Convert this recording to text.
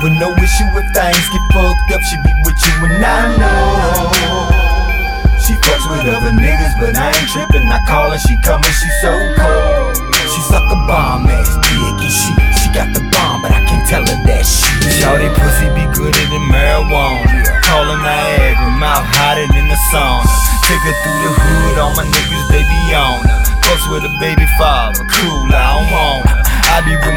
with no issue if things get fucked up. She be with you and I know she fucks with other niggas, but I ain't trippin'. I call her, she comin', she so cold. She suck a bomb ass dick and she got the bomb, but I can't tell her that shit. Shawty pussy be gooder than marijuana. Callin' Niagara, mouth hotter than the sauna. Take her through the hood, all my niggas they be on her. Fucks with a baby father, cool, I don't want her. I be with